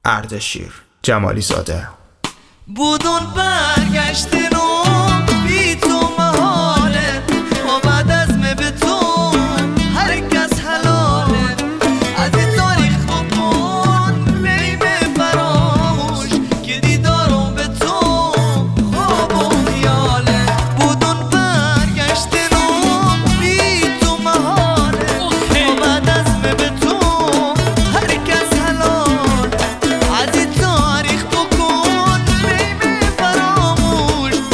اردشیر جمالی زاده. بودون برگشتن و بی تو محاله و بعد از به تو هر کس حلاله. از این تاریخ بکن بیم فراموش که دیدارم به تو خواب و خیاله. بودون برگشتن و بی تو محاله و بعد از به تو هر کس حلاله. از این تاریخ بکن بیم فراموش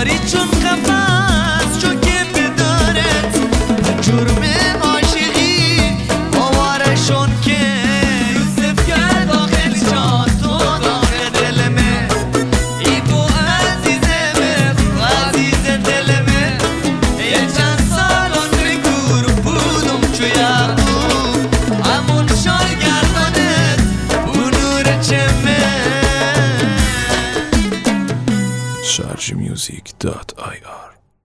داری چون قفص چون که بدارت جرم عاشقی آوارشون که یوسف کرد داخل جان تو داخل دل من ای بو عزیزم عزیز دل من یه چند سالان بگور بودم چو یعقوب همون شال گردانت بو نور چمه sharjmusic.ir